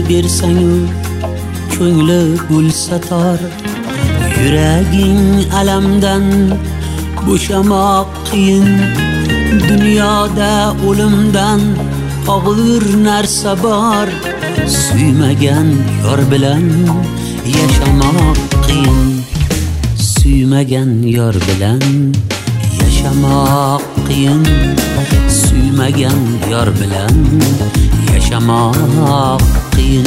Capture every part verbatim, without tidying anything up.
bersang ko'ngli gul satar. Yuraging alamdan bo'shamoq qiyin. Dunyoda o'limdan og'ir narsa bor. Suymagan yor bilan yashamoq qiyin. Suymagan yor bilan yashamoq qiyin. Suymagan yor bilan yashamoq qiyin.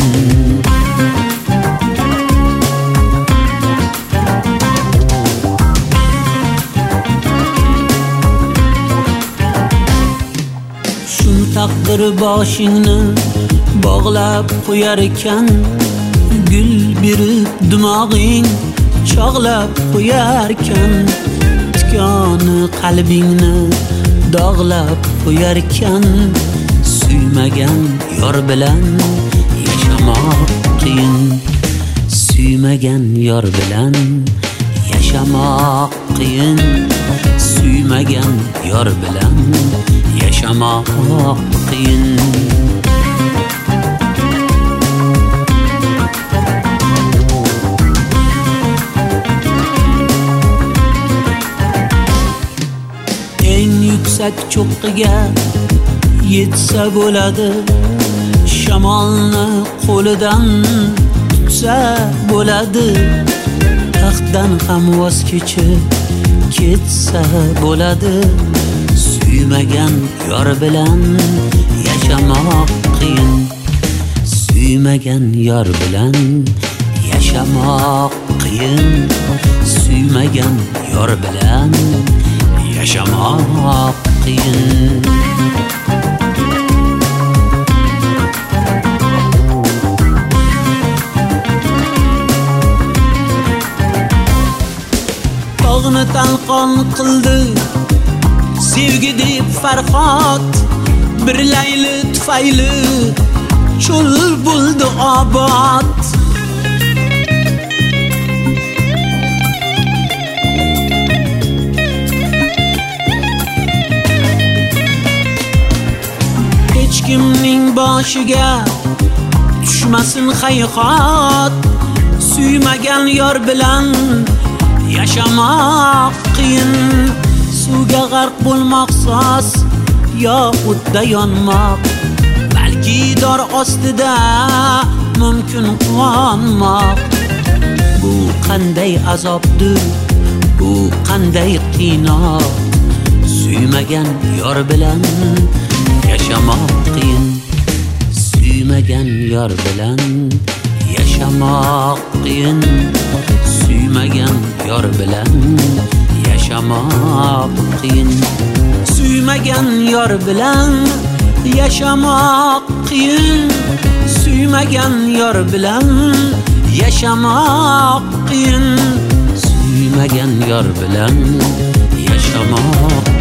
Shun taqdir boshingni bog'lab qo'yar ekan, gul berib dimog'ing chog'lab qo'yarkan, tikoni qalbingni dog'lab qo'yarkan. Suymagan yor bilan yashamoq qiyin. Suymagan yor bilan yashamoq qiyin. Suymagan yor bilan yashamoq qiyin. Yuksak cho'qqiga yetsa bo'ladi, shamolni qo'lidan tutsa bo'ladi. Taxtdan ham voz kechib ketsa bo'ladi. Suymagan yor bilan yashamoq qiyin. Suymagan yor bilan yashamoq qiyin. Suymagan yor bilan yashamoq qiyin. Tog'ni talqon qildi sevgi deb Farhod. Bir layli tufayli cho'l bo'ldi obod. Hech kimning boshiga tushmasin hayhot. Suymagan yor bilan yashamoq qiyin. Suvga g'arq bo'lmoq soz, yo o'tda yonmoq. Balki dor ostida mumkin quvonmoq. Bu qanday azobdir, bu qanday qiynoq. Suymagan yor bilan yashamoq qiyin. Suymagan yor bilan yashamoq qiyin. Suymagan yor bilan yashamoq qiyin. Suymagan yor bilan yashamoq qiyin. Suymagan yor bilan yashamoq qiyin. Suymagan yor bilan yashamoq